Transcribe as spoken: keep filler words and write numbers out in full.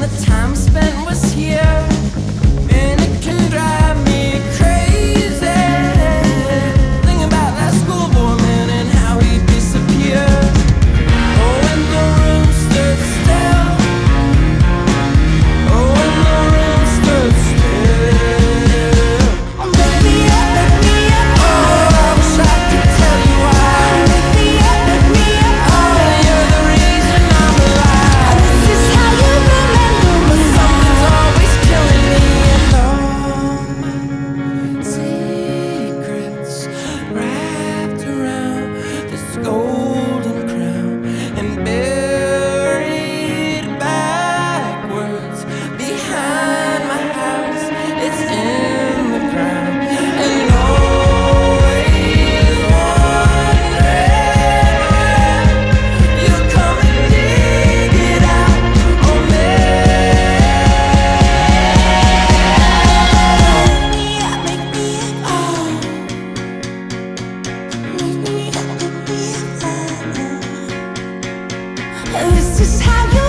the time spent was here, and it can drive me crazy. Thinking about that schoolboy man and how he disappeared. Oh, when the room stood still. Oh, when the room stood still. Make me up, make me up. Oh, I wish I could tell you why. Make me up, make me up. Oh, you're the reason I'm alive. This is how you remember me. Something's always killing me, and all my secrets wrapped around this golden crown and buried backwards behind my house. It's in the ground, and always wondering when you come and dig it out on me. Make me up, make me up, oh. Make me up, make me up, oh. This is how you